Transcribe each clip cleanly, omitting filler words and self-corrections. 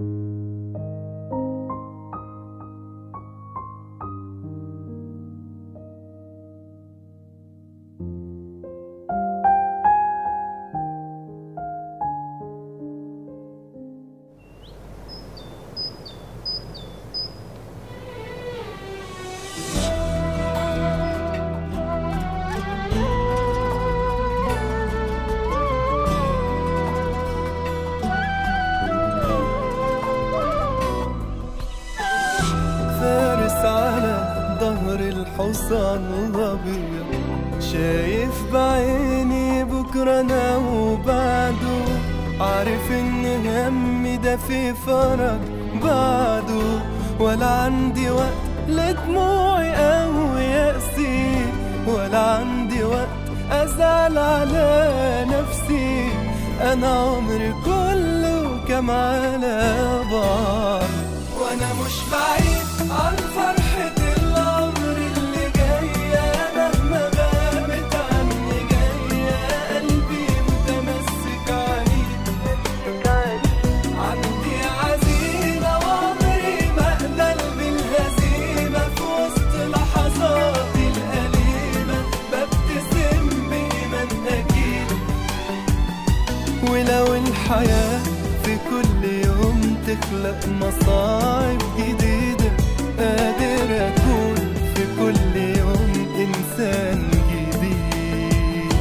الحصان الأبيض شايف بعيني بكرة أنا وبعده، عارف إن همي ده في فرج بعده، ولا عندي وقت لدموعي أو يأسي، ولا عندي وقت أزعل على نفسي. أنا عمري كله كام على بعض، وأنا مش بعيد عن فرحة العمر اللي جاية، مهما غابت عني جاية، قلبي متمسك عليك. عندي عزيمة وعمري ما أقبل بالهزيمة، في وسط لحظاتي الأليمة ببتسم بإيمان أكيد. ولو الحياة في كل يوم تخلق مصاعب جديدة، قادر أكون في كل يوم إنسان جديد.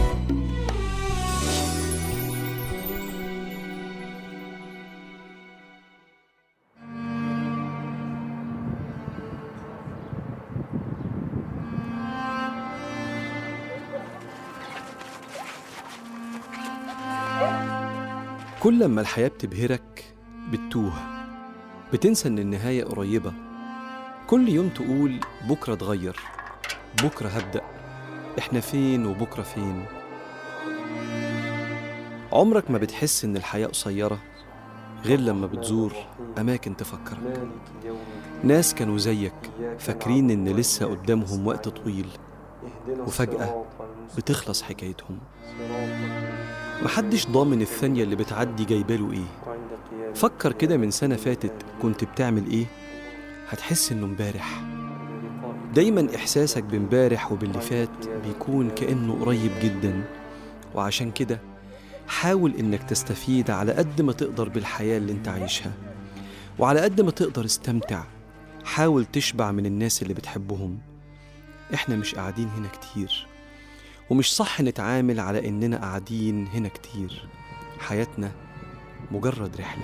كل لما الحياة بتبهرك بتتوه، بتنسى إن النهاية قريبة. كل يوم تقول بكرة اتغير، بكرة هبدأ، إحنا فين وبكرة فين؟ عمرك ما بتحس إن الحياة قصيرة غير لما بتزور أماكن تفكرك. ناس كانوا زيك فاكرين إن لسه قدامهم وقت طويل، وفجأة بتخلص حكايتهم. محدش ضامن الثانية اللي بتعدي جايباله إيه. فكر كده من سنة فاتت كنت بتعمل إيه؟ هتحس إنه امبارح. دايما إحساسك بامبارح وباللي فات بيكون كأنه قريب جدا، وعشان كده حاول إنك تستفيد على قد ما تقدر بالحياة اللي انت عايشها، وعلى قد ما تقدر استمتع. حاول تشبع من الناس اللي بتحبهم. إحنا مش قاعدين هنا كتير، ومش صح نتعامل على إننا قاعدين هنا كتير. حياتنا مجرد رحلة.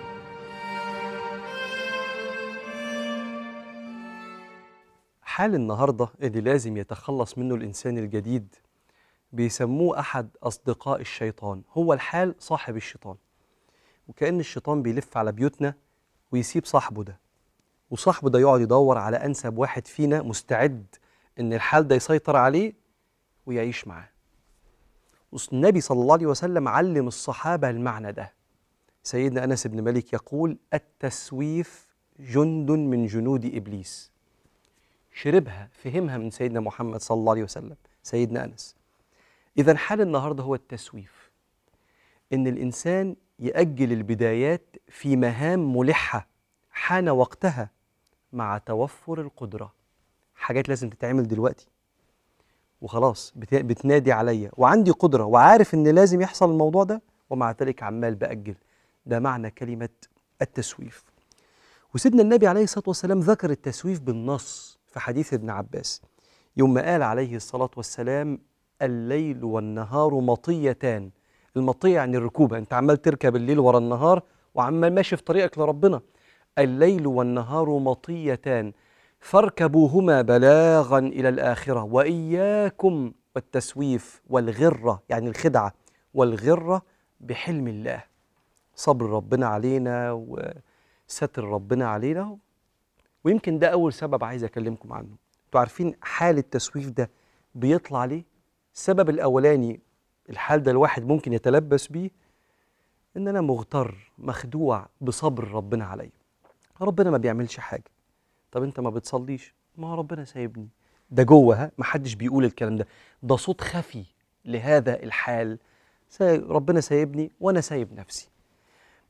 حال النهاردة اللي لازم يتخلص منه الإنسان الجديد بيسموه أحد أصدقاء الشيطان، هو الحال صاحب الشيطان. وكأن الشيطان بيلف على بيوتنا ويسيب صاحبه ده، وصاحبه ده يقعد يدور على أنسب واحد فينا مستعد إن الحال ده يسيطر عليه ويعيش معاه. والنبي صلى الله عليه وسلم علم الصحابة المعنى ده. سيدنا أنس بن مالك يقول: التسويف جند من جنود إبليس. شربها فهمها من سيدنا محمد صلى الله عليه وسلم سيدنا أنس. إذن حال النهاردة هو التسويف، إن الإنسان يأجل البدايات في مهام ملحة حان وقتها مع توفر القدرة. حاجات لازم تتعمل دلوقتي وخلاص بتنادي عليا، وعندي قدرة وعارف إن لازم يحصل الموضوع ده، ومع ذلك عمال بأجل. ده معنى كلمة التسويف. وسيدنا النبي عليه الصلاة والسلام ذكر التسويف بالنص في حديث ابن عباس، يوم ما قال عليه الصلاة والسلام: الليل والنهار مطيتان. المطية يعني الركوبة، انت عمال تركب الليل ورا النهار وعمال ماشي في طريقك لربنا. الليل والنهار مطيتان فاركبوهما بلاغا إلى الآخرة، وإياكم والتسويف والغرة، يعني الخدعة والغرة، بحلم الله. صبر ربنا علينا وستر ربنا علينا. ويمكن ده أول سبب عايز أكلمكم عنه. انتوا عارفين حال التسويف ده بيطلع ليه؟ السبب الأولاني، الحال ده الواحد ممكن يتلبس بيه، إن أنا مغتر مخدوع بصبر ربنا عليا. ربنا ما بيعملش حاجة. طب أنت ما بتصليش؟ ما هو ربنا سايبني. ده جوه، محدش بيقول الكلام ده، ده صوت خفي لهذا الحال. ربنا سايبني وأنا سايب نفسي.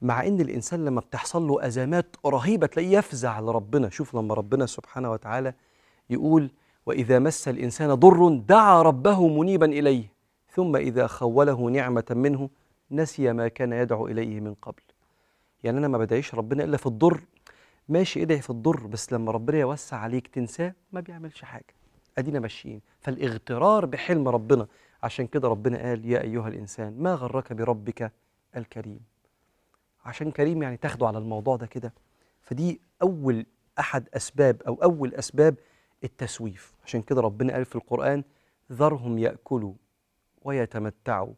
مع ان الانسان لما بتحصل له ازمات رهيبه تلاقيه يفزع لربنا. شوف لما ربنا سبحانه وتعالى يقول واذا مس الانسان ضر دعا ربه منيبا اليه ثم اذا خوله نعمه منه نسي ما كان يدعو اليه من قبل. يعني انا ما بدعيش ربنا الا في الضر، ماشي ادعي في الضر، بس لما ربنا يوسع عليك تنساه ما بيعملش حاجه. ادينا ماشيين. فالاغترار بحلم ربنا، عشان كده ربنا قال يا ايها الانسان ما غرك بربك الكريم. عشان كريم يعني تاخده على الموضوع ده كده. فدي احد اسباب او اول اسباب التسويف. عشان كده ربنا قال في القرآن ذرهم يأكلوا ويتمتعوا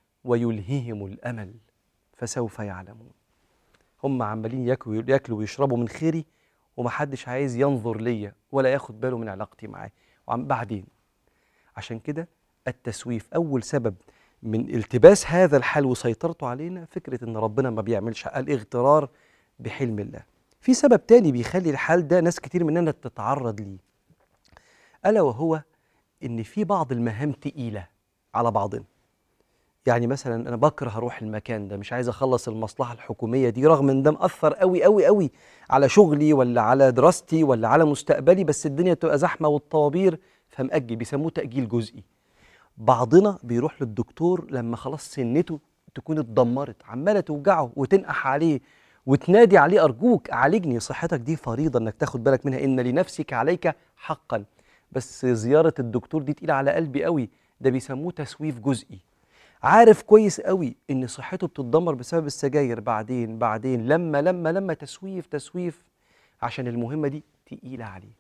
ويلههم الأمل فسوف يعلمون. هم عمالين ياكلوا ويشربوا من خيري ومحدش عايز ينظر ليا ولا ياخد باله من علاقتي معاه بعدين. عشان كده التسويف أول سبب من التباس هذا الحال وسيطرته علينا فكرة إن ربنا ما بيعملش، الاغترار بحلم الله. في سبب تاني بيخلي الحال ده ناس كتير مننا تتعرض ليه، ألا وهو إن في بعض المهام تقيلة على بعضنا. يعني مثلا أنا بكره أروح المكان ده، مش عايز أخلص المصلحة الحكومية دي رغم إن ده مأثر قوي قوي قوي على شغلي ولا على دراستي ولا على مستقبلي، بس الدنيا تبقى زحمة والطوابير فمأجل، بيسموه تأجيل جزئي. بعضنا بيروح للدكتور لما خلاص سنته تكون اتدمرت، عمالة توجعه وتنقح عليه وتنادي عليه أرجوك عالجني، صحتك دي فريضة إنك تاخد بالك منها، إن لنفسك عليك حقا. بس زيارة الدكتور دي تقيلة على قلبي قوي، ده بيسموه تسويف جزئي. عارف كويس قوي إن صحته بتتدمر بسبب السجاير، بعدين لما تسويف عشان المهمة دي تقيلة عليه.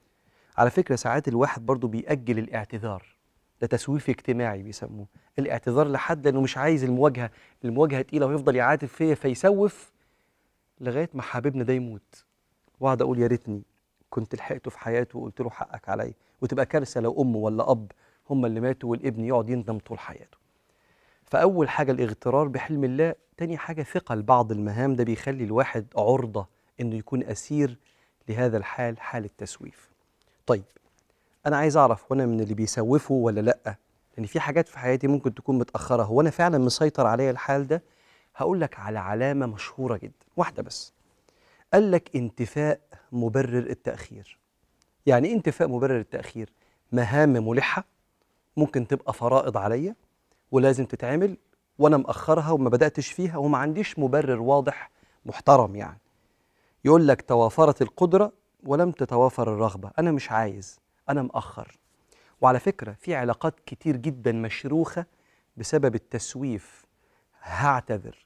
على فكرة ساعات الواحد برضو بيأجل الاعتذار، ده تسويف اجتماعي بيسموه الاعتذار لحد لأنه مش عايز المواجهة تقيلة ويفضل يعاتب فيا فيسوف لغاية ما حبيبنا ده يموت، وأقعد أقول يا ريتني كنت لحقته في حياته وقلت له حقك عليا، وتبقى كارثة لو أم ولا أب هم اللي ماتوا والابن يقعد يندم طول حياته. فأول حاجة الاغترار بحلم الله. تاني حاجة ثقل بعض المهام، ده بيخلي الواحد عرضة إنه يكون أسير لهذا الحال، حال التسويف. طيب أنا عايز أعرف وأنا من اللي بيسوفوا ولا لأ؟ لأن في حاجات في حياتي ممكن تكون متأخرة، هو أنا فعلا مسيطر عليا الحال ده؟ هقول لك على علامة مشهورة جدا، واحدة بس. قال لك انتفاء مبرر التأخير. يعني إيه انتفاء مبرر التأخير؟ مهام ملحة ممكن تبقى فرائض عليا ولازم تتعمل وأنا مأخرها وما بدأتش فيها وما عنديش مبرر واضح محترم. يعني يقول لك توافرت القدرة ولم تتوافر الرغبة، أنا مش عايز، أنا مأخر. وعلى فكرة في علاقات كتير جدا مشروخة بسبب التسويف. هعتذر،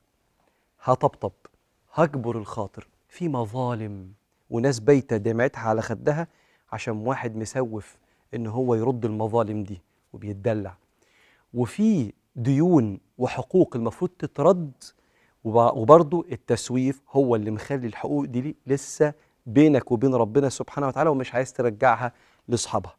هطبطب، هكبر الخاطر، في مظالم وناس بايته دمعتها على خدها عشان واحد مسوف ان هو يرد المظالم دي وبيتدلع. وفي ديون وحقوق المفروض تترد، وبرضه التسويف هو اللي مخلي الحقوق دي لسه بينك وبين ربنا سبحانه وتعالى ومش عايز ترجعها لاصحابها.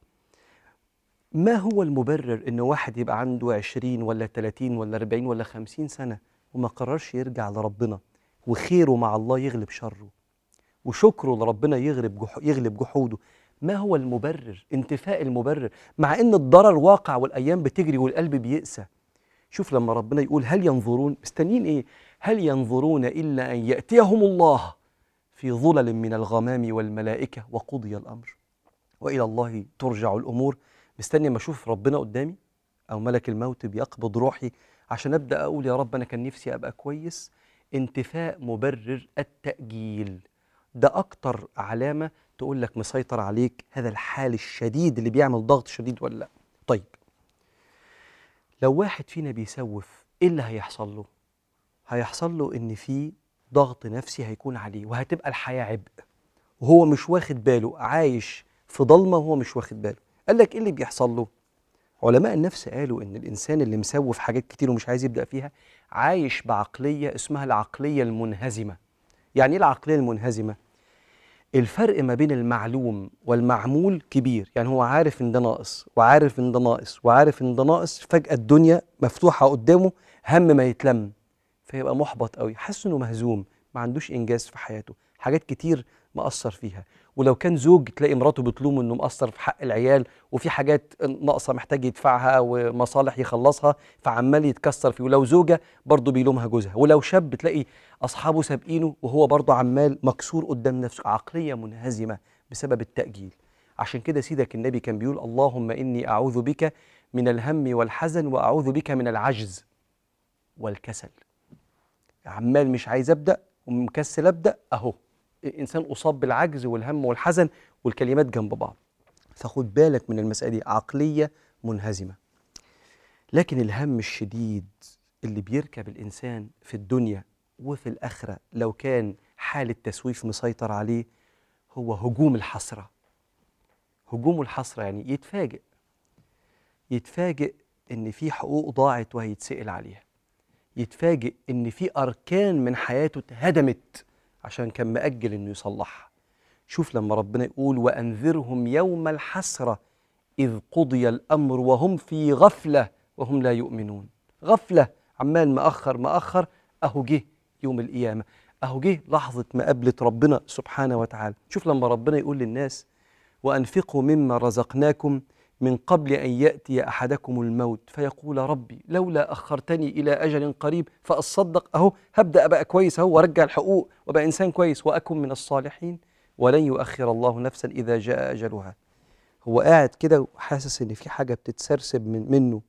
ما هو المبرر ان واحد يبقى عنده 20 ولا 30 ولا 40 ولا 50 سنة وما قررش يرجع لربنا، وخيره مع الله يغلب شره، وشكره لربنا يغلب جحوده؟ ما هو المبرر؟ انتفاء المبرر، مع ان الضرر واقع والايام بتجري والقلب بيقسى. شوف لما ربنا يقول هل ينظرون، مستنيين ايه؟ هل ينظرون الا ان ياتيهم الله في ظلل من الغمام والملائكه وقضي الامر والى الله ترجع الامور. مستني ما اشوف ربنا قدامي او ملك الموت بيقبض روحي عشان ابدا اقول يا رب انا كان نفسي ابقى كويس؟ انتفاء مبرر التأجيل ده اكتر علامة تقول لك مسيطر عليك هذا الحال الشديد اللي بيعمل ضغط شديد ولا لا. طيب لو واحد فينا بيسوف ايه اللي هيحصل له؟ هيحصل له ان في ضغط نفسي هيكون عليه وهتبقى الحياة عبء وهو مش واخد باله، عايش في ضلمة وهو مش واخد باله. قال لك ايه اللي بيحصل له؟ علماء النفس قالوا ان الانسان اللي مسوف حاجات كتير ومش عايز يبدأ فيها عايش بعقلية اسمها العقلية المنهزمة. يعني ايه العقلية المنهزمة؟ الفرق ما بين المعلوم والمعمول كبير، يعني هو عارف ان ده ناقص وعارف ان ده ناقص وعارف ان ده ناقص، فجأة الدنيا مفتوحة قدامه هم ما يتلم فيبقى محبط قوي، حاسس انه مهزوم، ما عندوش انجاز في حياته، حاجات كتير مأثر فيها. ولو كان زوج تلاقي مراته بتلومه انه مقصر في حق العيال وفي حاجات ناقصه محتاج يدفعها ومصالح يخلصها فعمال يتكسر فيه، ولو زوجه برضه بيلومها جوزها، ولو شاب تلاقي اصحابه سابقينه وهو برضه عمال مكسور قدام نفسه. عقليه منهزمه بسبب التأجيل. عشان كده سيدك النبي كان بيقول اللهم إني أعوذ بك من الهم والحزن وأعوذ بك من العجز والكسل. عمال مش عايز أبدأ ومكسل أبدأ، أهو الإنسان أصاب بالعجز والهم والحزن والكلمات جنب بعض. فخد بالك من المسألة دي، عقلية منهزمة. لكن الهم الشديد اللي بيركب الإنسان في الدنيا وفي الآخرة لو كان حال التسويف مسيطر عليه هو هجوم الحسرة. هجوم الحسرة يعني يتفاجئ إن في حقوق ضاعت وهيتسأل عليها، يتفاجئ إن في أركان من حياته اتهدمت عشان كان مأجل إنه يصلحها. شوف لما ربنا يقول وأنذرهم يوم الحسرة إذ قضي الأمر وهم في غفلة وهم لا يؤمنون. غفلة، عمال مأخر، أهو جه يوم القيامة، أهو جه لحظة مقابلة ربنا سبحانه وتعالى. شوف لما ربنا يقول للناس وأنفقوا مما رزقناكم من قبل أن يأتي أحدكم الموت فيقول ربي لولا أخرتني إلى أجل قريب فأصدق، أهو هبدأ أبقى كويس أهو وأرجع الحقوق وأبقى إنسان كويس وأكن من الصالحين ولن يؤخر الله نفسا إذا جاء أجلها. هو قاعد كده وحاسس إن في حاجة بتتسرسب منه،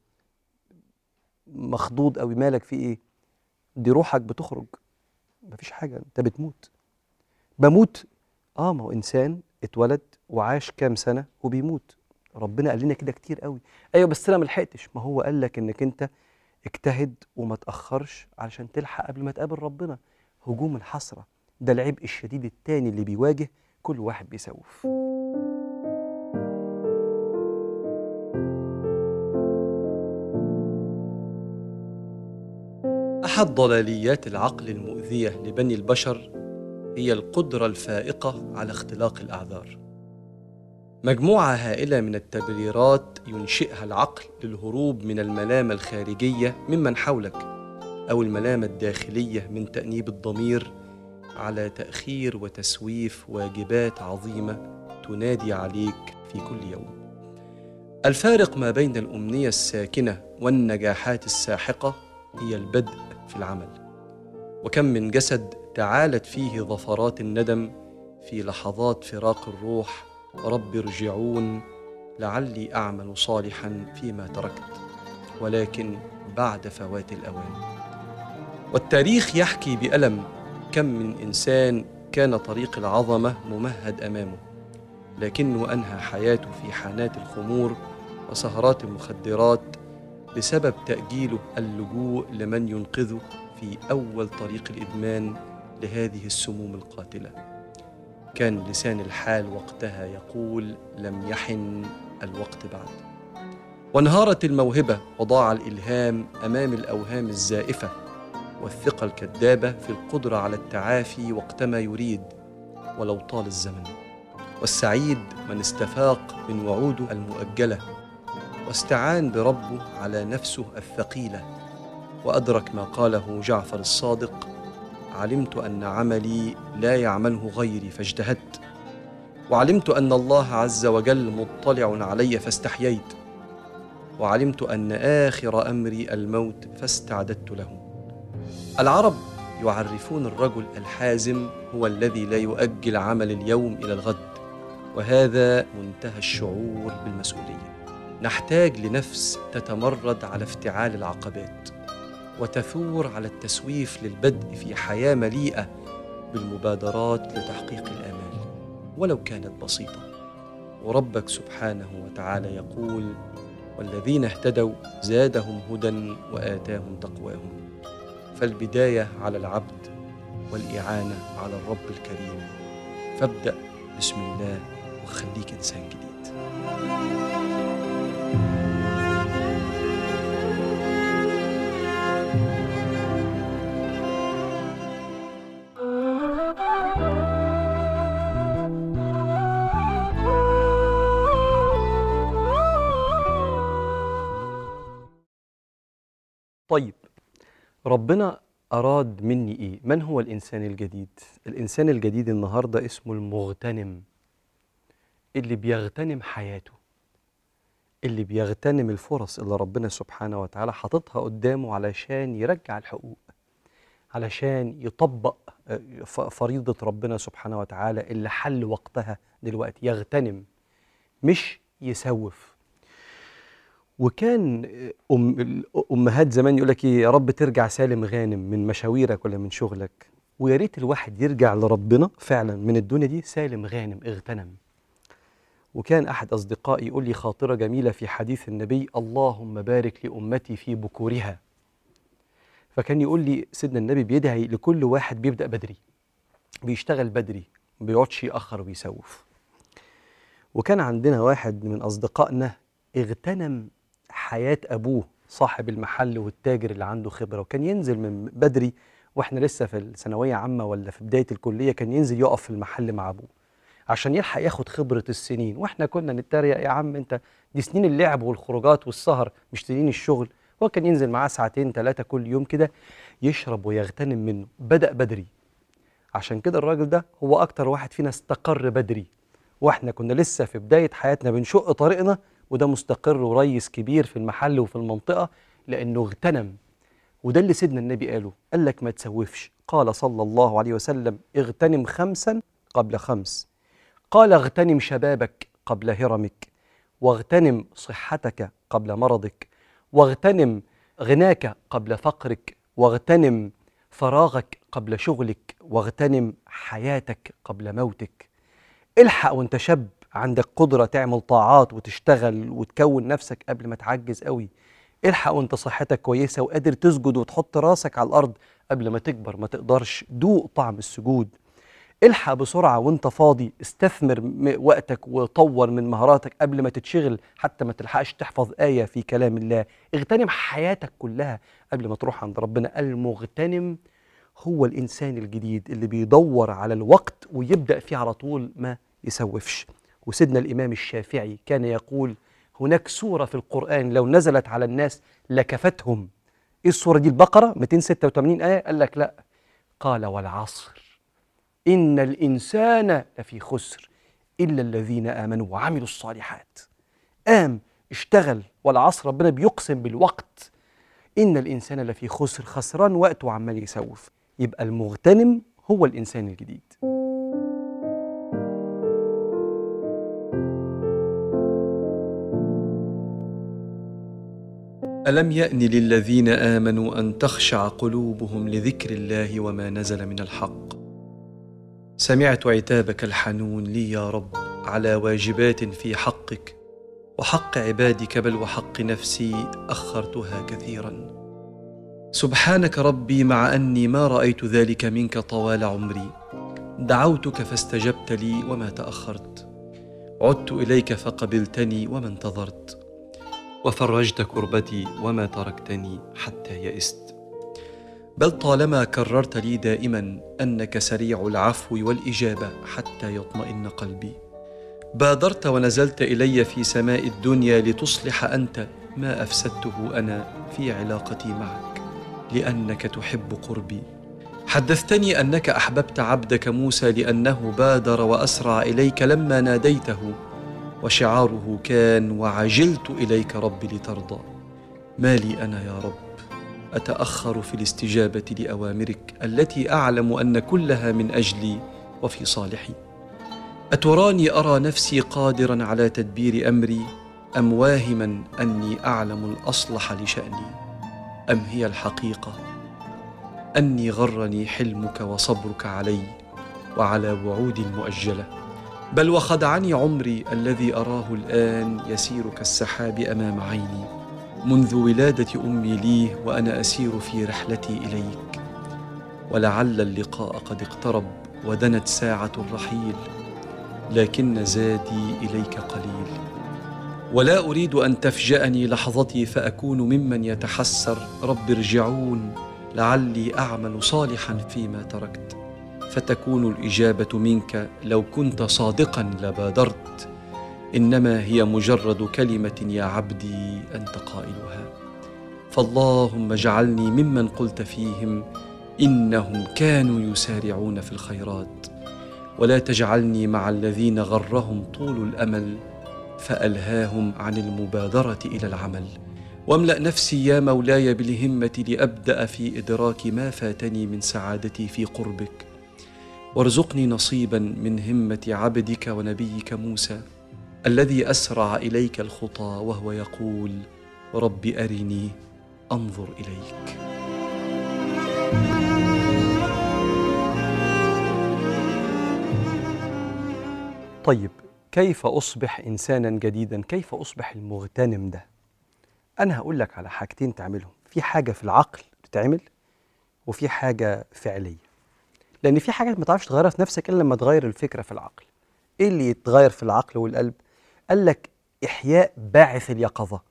مخضوض أوي. مالك في إيه؟ دي روحك بتخرج، مفيش حاجة، أنت بتموت. بموت؟ ما هو إنسان اتولد وعاش كام سنة وبيموت. ربنا قال لنا كده كتير قوي. ايوه بس انا ما لحقتش. ما هو قال لك انك انت اجتهد وما تاخرش علشان تلحق قبل ما تقابل ربنا. هجوم الحسره ده العبء الشديد التاني اللي بيواجه كل واحد بيسوف. احد ضلاليات العقل المؤذيه لبني البشر هي القدره الفائقه على اختلاق الاعذار. مجموعة هائلة من التبريرات ينشئها العقل للهروب من الملامة الخارجية ممن حولك أو الملامة الداخلية من تأنيب الضمير على تأخير وتسويف واجبات عظيمة تنادي عليك في كل يوم. الفارق ما بين الأمنية الساكنة والنجاحات الساحقة هي البدء في العمل. وكم من جسد تعالت فيه ظفرات الندم في لحظات فراق الروح رب ارجعون لعلي أعمل صالحا فيما تركت، ولكن بعد فوات الأوان. والتاريخ يحكي بألم كم من إنسان كان طريق العظمة ممهد أمامه لكنه أنهى حياته في حانات الخمور وسهرات المخدرات بسبب تأجيله اللجوء لمن ينقذه في أول طريق الإدمان لهذه السموم القاتلة. كان لسان الحال وقتها يقول لم يحن الوقت بعد. وانهارت الموهبة وضاع الإلهام أمام الأوهام الزائفة والثقة الكذابة في القدرة على التعافي وقتما يريد ولو طال الزمن. والسعيد من استفاق من وعوده المؤجلة واستعان بربه على نفسه الثقيلة وأدرك ما قاله جعفر الصادق: علمت أن عملي لا يعمله غيري فاجتهدت، وعلمت أن الله عز وجل مطلع علي فاستحييت، وعلمت أن آخر أمري الموت فاستعددت له. العرب يعرفون الرجل الحازم هو الذي لا يؤجل عمل اليوم إلى الغد، وهذا منتهى الشعور بالمسؤولية. نحتاج لنفس تتمرد على افتعال العقبات وتثور على التسويف للبدء في حياة مليئة بالمبادرات لتحقيق الآمال ولو كانت بسيطة. وربك سبحانه وتعالى يقول: والذين اهتدوا زادهم هدى وآتاهم تقواهم. فالبداية على العبد والإعانة على الرب الكريم. فابدأ بسم الله وخليك إنسان جديد. طيب، ربنا أراد مني إيه؟ من هو الإنسان الجديد؟ الإنسان الجديد النهاردة اسمه المغتنم. اللي بيغتنم حياته، اللي بيغتنم الفرص اللي ربنا سبحانه وتعالى حاططها قدامه علشان يرجع الحقوق، علشان يطبق فريضة ربنا سبحانه وتعالى اللي حل وقتها دلوقتي. يغتنم مش يسوف. وكان أمهات زمان يقول لك إيه، يا رب ترجع سالم غانم من مشاويرك ولا من شغلك. ويا ريت الواحد يرجع لربنا فعلا من الدنيا دي سالم غانم اغتنم. وكان أحد أصدقائي يقول لي خاطرة جميلة في حديث النبي: اللهم بارك لأمتي في بكورها. فكان يقول لي سيدنا النبي بيدعي لكل واحد بيبدأ بدري، بيشتغل بدري، ما بيقعدش يأخر ويسوف. وكان عندنا واحد من أصدقائنا اغتنم حياة أبوه صاحب المحل والتاجر اللي عنده خبرة، وكان ينزل من بدري وإحنا لسه في الثانوية عامة ولا في بداية الكلية، كان ينزل يقف في المحل مع أبوه عشان يلحق ياخد خبرة السنين. وإحنا كنا نتريق: يا عم أنت دي سنين اللعب والخروجات والسهر مش سنين الشغل. هو كان ينزل معاه ساعتين 3 كل يوم كده يشرب ويغتنم منه. بدأ بدري، عشان كده الراجل ده هو أكتر واحد فينا استقر بدري، واحنا كنا لسه في بداية حياتنا بنشق طريقنا، وده مستقر وريس كبير في المحل وفي المنطقة لأنه اغتنم. وده اللي سيدنا النبي قال لك ما تسوفش. قال صلى الله عليه وسلم: اغتنم 5 قبل 5. قال: اغتنم شبابك قبل هرمك، واغتنم صحتك قبل مرضك، واغتنم غناك قبل فقرك، واغتنم فراغك قبل شغلك، واغتنم حياتك قبل موتك. الحق وانت شاب عندك قدرة تعمل طاعات وتشتغل وتكون نفسك قبل ما تعجز قوي. الحق وانت صحتك كويسة وقادر تسجد وتحط راسك على الأرض قبل ما تكبر ما تقدرش. دوق طعم السجود. الحق بسرعة وانت فاضي، استثمر وقتك وطور من مهاراتك قبل ما تتشغل حتى ما تلحقش تحفظ آية في كلام الله. اغتنم حياتك كلها قبل ما تروح عند ربنا. المغتنم هو الإنسان الجديد اللي بيدور على الوقت ويبدأ فيه على طول، ما يسوفش. وسيدنا الإمام الشافعي كان يقول: هناك سورة في القرآن لو نزلت على الناس لكفتهم. إيه السورة دي؟ البقرة 286 آية؟ قال لك لا. قال: والعصر إن الإنسان لفي خسر إلا الذين آمنوا وعملوا الصالحات. قام اشتغل، والعصر ربنا بيقسم بالوقت. إن الإنسان لفي خسر، خسران وقته وعمال يسوف. يبقى المغتنم هو الإنسان الجديد. ألم يأن للذين آمنوا أن تخشع قلوبهم لذكر الله وما نزل من الحق. سمعت عتابك الحنون لي يا رب على واجبات في حقك وحق عبادك، بل وحق نفسي أخرتها كثيرا. سبحانك ربي مع أني ما رأيت ذلك منك طوال عمري. دعوتك فاستجبت لي وما تأخرت، عدت إليك فقبلتني وما انتظرت، وفرجت كربتي وما تركتني حتى يئست. بل طالما كررت لي دائما أنك سريع العفو والإجابة حتى يطمئن قلبي. بادرت ونزلت إلي في سماء الدنيا لتصلح أنت ما أفسدته أنا في علاقتي معك، لأنك تحب قربي. حدثتني أنك أحببت عبدك موسى لأنه بادر وأسرع إليك لما ناديته، وشعاره كان: وعجلت إليك ربي لترضى. ما لي أنا يا رب أتأخر في الاستجابة لأوامرك التي أعلم أن كلها من أجلي وفي صالحي؟ أتراني أرى نفسي قادرا على تدبير أمري، أم واهما أني أعلم الأصلح لشأني؟ أم هي الحقيقة أني غرني حلمك وصبرك علي وعلى وعودي المؤجلة؟ بل وخدعني عمري الذي أراه الآن يسير كالسحاب أمام عيني منذ ولادة أمي لي وأنا أسير في رحلتي إليك. ولعل اللقاء قد اقترب ودنت ساعة الرحيل، لكن زادي إليك قليل. ولا أريد أن تفجأني لحظتي فأكون ممن يتحسر: رب ارجعون لعلي أعمل صالحا فيما تركت. فتكون الإجابة منك: لو كنت صادقا لبادرت، إنما هي مجرد كلمة يا عبدي أنت قائلها. فاللهم اجعلني ممن قلت فيهم: إنهم كانوا يسارعون في الخيرات ولا تجعلني مع الذين غرهم طول الأمل فألهاهم عن المبادرة إلى العمل. واملأ نفسي يا مولاي بالهمة لأبدأ في إدراك ما فاتني من سعادتي في قربك، وارزقني نصيبا من همة عبدك ونبيك موسى الذي أسرع إليك الخطى وهو يقول: رب أرني أنظر إليك. طيب، كيف أصبح إنسانا جديدا؟ كيف أصبح المغتنم ده؟ أنا هقول لك على حاجتين تعملهم. في حاجة في العقل بتتعمل، وفي حاجة فعلية. لأن في حاجات ما تعرفش تغيرها في نفسك إلا لما تغير الفكرة في العقل. إيه اللي يتغير في العقل والقلب؟ قال لك إحياء باعث اليقظة.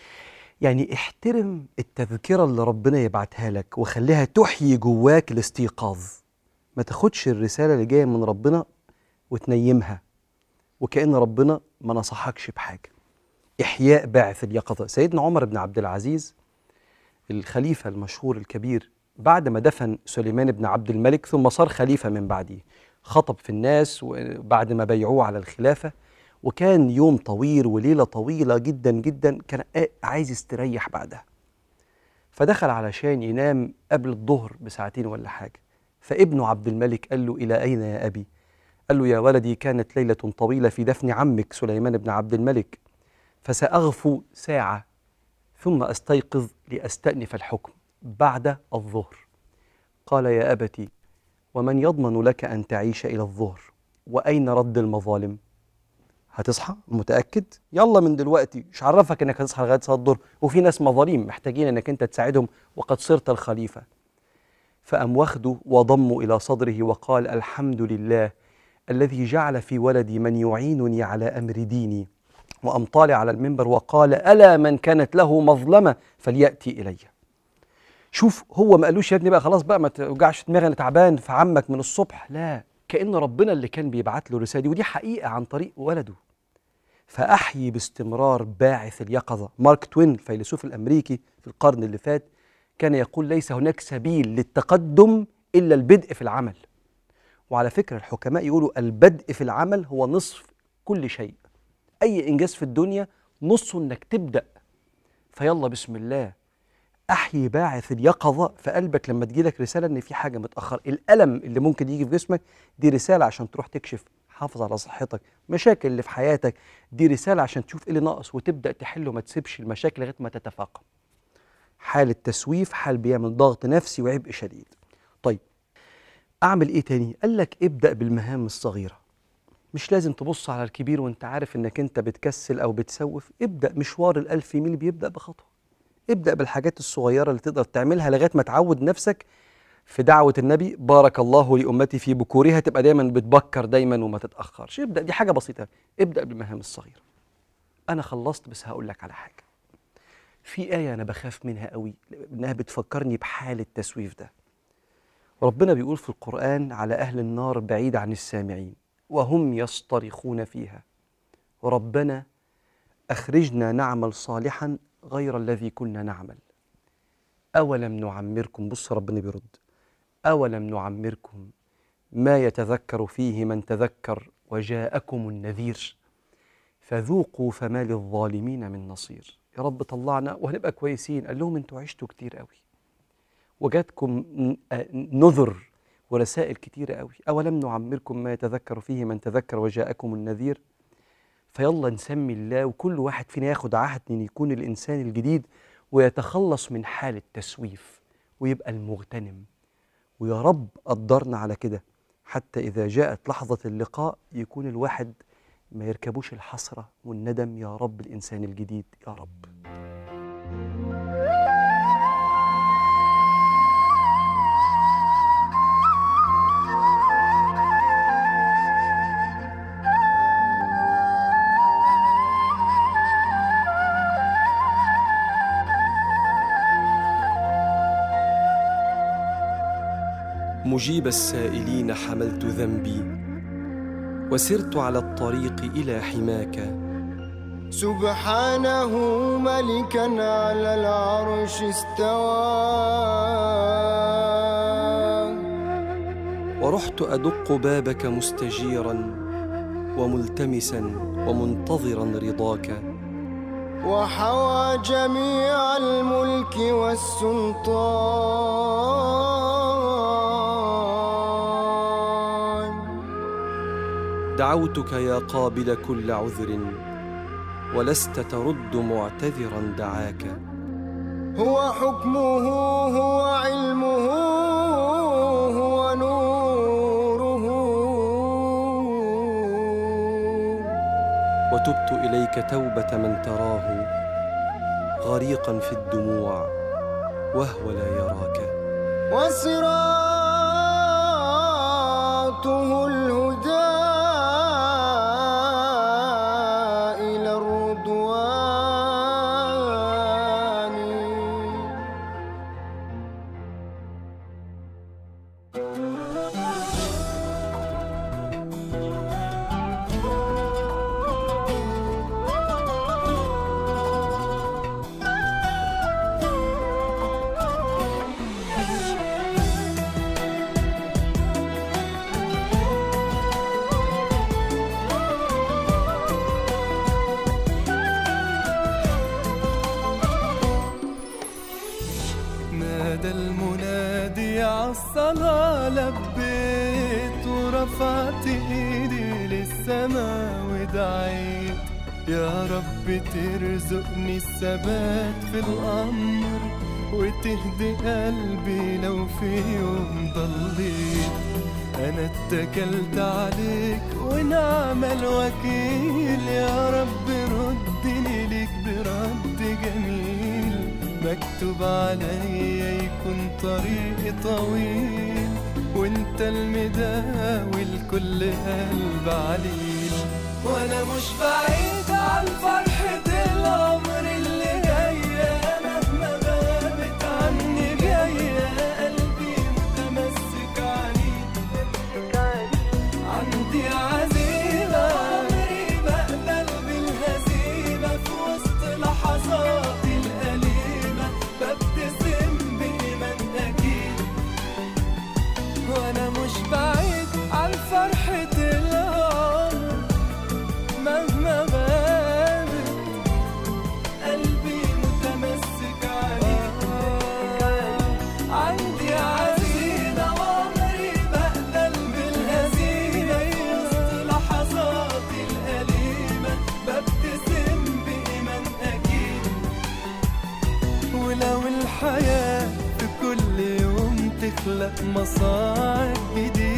يعني احترم التذكرة اللي ربنا يبعتها لك وخليها تحيي جواك الاستيقاظ. ما تاخدش الرسالة اللي جاية من ربنا وتنيمها وكأن ربنا ما نصحكش بحاجة. إحياء باعث اليقظة. سيدنا عمر بن عبد العزيز الخليفة المشهور الكبير، بعد ما دفن سليمان بن عبد الملك ثم صار خليفة من بعده، خطب في الناس وبعد ما بيعوه على الخلافة، وكان يوم طويل وليلة طويلة جدا جدا، كان عايز يستريح بعدها، فدخل علشان ينام قبل الظهر بساعتين ولا حاجة. فابنه عبد الملك قال له: إلى أين يا أبي؟ قال له: يا ولدي، كانت ليلة طويلة في دفن عمك سليمان بن عبد الملك، فسأغفو ساعة ثم أستيقظ لأستأنف الحكم بعد الظهر. قال: يا أبتي، ومن يضمن لك أن تعيش إلى الظهر؟ وأين رد المظالم؟ هتصحى؟ متأكد؟ يلا من دلوقتي، مش عرفك انك هتصحى لغاية صلاة الظهر، وفي ناس مظالم محتاجين انك انت تساعدهم وقد صرت الخليفة. فأم واخده وضمه إلى صدره وقال: الحمد لله الذي جعل في ولدي من يعينني على أمر ديني. وأم طالع على المنبر وقال: ألا من كانت له مظلمة فليأتي إلي. شوف، هو ما قالوش يا ابني بقى خلاص بقى ما توجعش دماغي أنا تعبان في عمك من الصبح، لا، كأن ربنا اللي كان بيبعت له رسالة، ودي حقيقة عن طريق ولده. فأحيي باستمرار باعث اليقظة. مارك توين الفيلسوف الأمريكي في القرن اللي فات كان يقول: ليس هناك سبيل للتقدم إلا البدء في العمل. وعلى فكرة الحكماء يقولوا البدء في العمل هو نصف كل شيء. أي إنجاز في الدنيا نصه إنك تبدأ. فيلا بسم الله، أحيي باعث اليقظة في قلبك لما تجيلك رسالة إن في حاجة متأخر. الألم اللي ممكن يجي في جسمك دي رسالة عشان تروح تكشف، حافظ على صحتك. مشاكل اللي في حياتك دي رسالة عشان تشوف إيه اللي ناقص وتبدأ تحله، ما تسيبش المشاكل لغاية ما تتفاقم. حال التسويف حال بيعمل ضغط نفسي وعبء شديد. طيب، أعمل إيه تاني؟ قال لك ابدأ بالمهام الصغيرة. مش لازم تبص على الكبير وانت عارف انك انت بتكسل او بتسوف. ابدأ مشوار ال1000 ميل بيبدأ بخطوة. ابدأ بالحاجات الصغيرة اللي تقدر تعملها لغاية ما تعود نفسك في دعوة النبي: بارك الله لأمتي في بكورها، تبقى دايما بتبكر دايما وما تتأخرش. ابدأ، دي حاجة بسيطة. ابدأ بالمهام الصغيرة. أنا خلصت، بس هقول لك على حاجة. في آية أنا بخاف منها قوي إنها بتفكرني بحال التسويف ده. ربنا بيقول في القرآن على أهل النار بعيد عن السامعين وهم يصطرخون فيها: ربنا أخرجنا نعمل صالحا غير الذي كنا نعمل أولم نعمركم. بص ربنا بيرد: أولم نعمركم ما يتذكر فيه من تذكر وجاءكم النذير فذوقوا فما للظالمين من نصير. يا رب طلعنا وهنبقى كويسين. قال لهم: انتوا عشتوا كتير قوي وجاتكم نذر ورسائل كتيرة قوي. أولم نعمركم ما يتذكر فيه من تذكر وجاءكم النذير. فيلا نسمي الله، وكل واحد فينا ياخد عهد ان يكون الإنسان الجديد ويتخلص من حال التسويف ويبقى المغتنم. ويا رب قدرنا على كده، حتى إذا جاءت لحظة اللقاء يكون الواحد ما يركبوش الحسرة والندم. يا رب الإنسان الجديد يا رب. مجيب السائلين حملت ذنبي وسرت على الطريق إلى حماك. سبحانه ملكا على العرش استوى فرحت أدق بابك مستجيرا وملتمسا ومنتظرا رضاك، وحوى جميع الملك والسلطان. دعوتك يا قابل كل عذر ولست ترد معتذرا دعاك، هو حكمه هو علمه هو نوره، وتبت إليك توبة من تراه غريقا في الدموع وهو لا يراك، وصراطه الهدى إلى الرضوان. نادى المنادي عالصلاة، لبيت ورفعت ايدي للسما ودعيت يا رب ترزقني الثبات في الأمر، وتهدي قلبي لو في يوم ضليت. أنا اتكلت عليك ونعم الوكيل، يا رب ردني ليك برد جميل، مكتوب عليا يكون طريقي طويل، وانت المداوي لكل قلب عليل. وانا مش بعيد عن فرحة العمر اللي جاية، مهما غابت عني جاية، قلبي متمسك عليك. عندي عزيمة عمري بقبل بالهزيمة، في وسط لحظاتي الأليمة ببتسم بإيمان أكيد. وانا مش بعيد عن فرحة العمر مهما غابت، قلبي متمسك عليك. عندي عزيمة وعمري بقبل بالهزيمة، في وسط لحظاتي الأليمة ببتسم بإيمان أكيد. ولو الحياة في كل يوم تخلق مصاعب جديدة،